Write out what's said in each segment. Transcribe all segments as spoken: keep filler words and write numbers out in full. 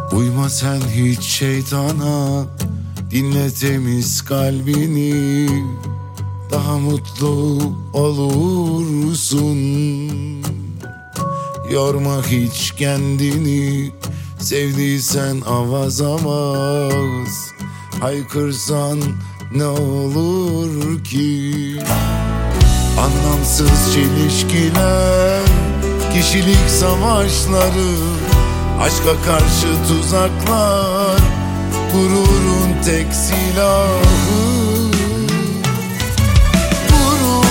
Uyma sen hiç şeytana, dinle temiz kalbini, daha mutlu olursun. Yorma hiç kendini, sevdiysen avaz avaz haykırsan ne olur ki? Anlamsız çelişkiler, kişilik savaşları, aşka karşı tuzaklar, gururun tek silahı. Gurur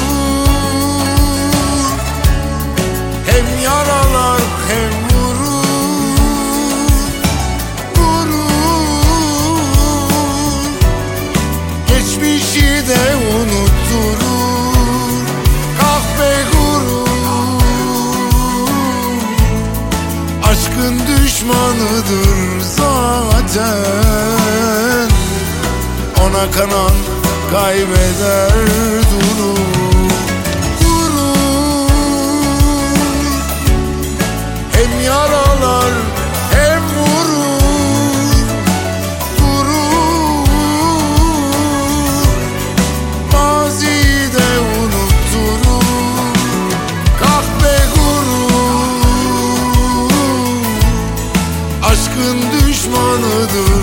hem yaralar hem vurur. Gurur geçmişi de unutturur. Kahpe gurur aşkın düşmanıdır zaten. Ona kanan kaybeder durur. Gurur hem yaralar hem vurur. Gurur maziyi de unutturur. Kahpe gurur aşkın düşmanıdır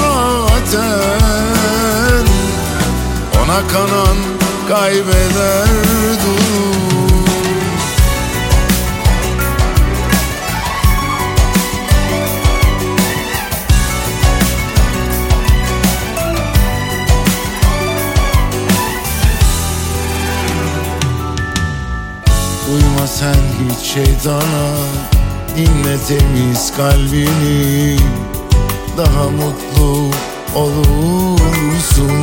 zaten. Ona kanan kaybeder durur. Uyma sen hiç şeytana, dinle temiz kalbini, daha mutlu olursun.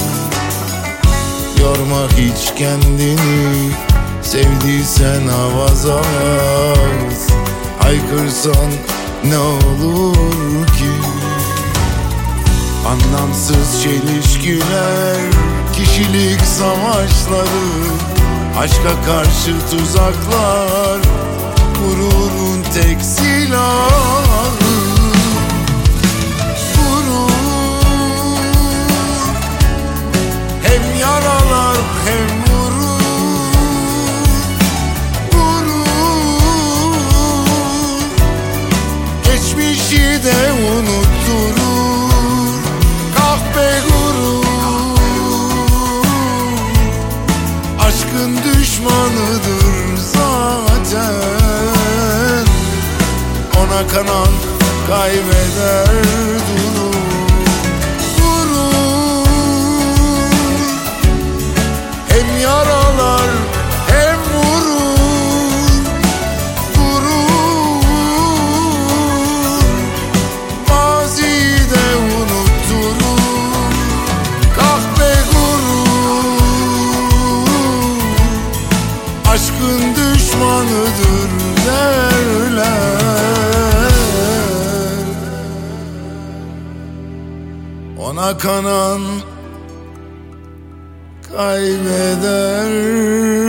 Yorma hiç kendini, sevdiysen avaz avaz haykırsan ne olur ki? Anlamsız çelişkiler, kişilik savaşları, aşka karşı tuzaklar, gururun tek silahı. Gurur hem yaralar hem vurur. Gurur geçmişi de unutturur. Kahpe gurur aşkın düşmanıdır zaten. Ona kanan kaybeder durur. Gurur hem yaralar hem vurur. Gurur maziyi de unutturur. Kahpe gurur aşkın düşmanıdır derler. Ona kanan kaybeder